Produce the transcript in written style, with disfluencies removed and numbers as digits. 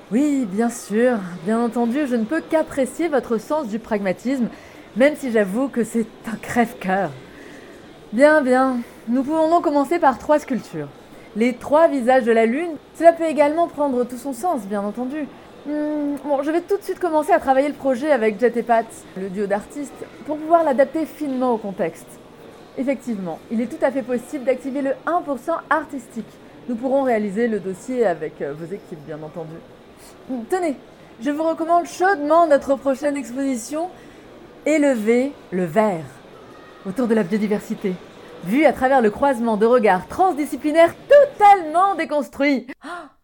Oui, bien sûr. Bien entendu, je ne peux qu'apprécier votre sens du pragmatisme, même si j'avoue que c'est un crève-cœur. Bien, bien. Nous pouvons donc commencer par trois sculptures. Les trois visages de la Lune, cela peut également prendre tout son sens, bien entendu. Bon, je vais tout de suite commencer à travailler le projet avec Jet et Pat, le duo d'artistes, pour pouvoir l'adapter finement au contexte. Effectivement, il est tout à fait possible d'activer le 1% artistique. Nous pourrons réaliser le dossier avec vos équipes, bien entendu. Tenez, je vous recommande chaudement notre prochaine exposition Élever le verre autour de la biodiversité, vue à travers le croisement de regards transdisciplinaires totalement déconstruits.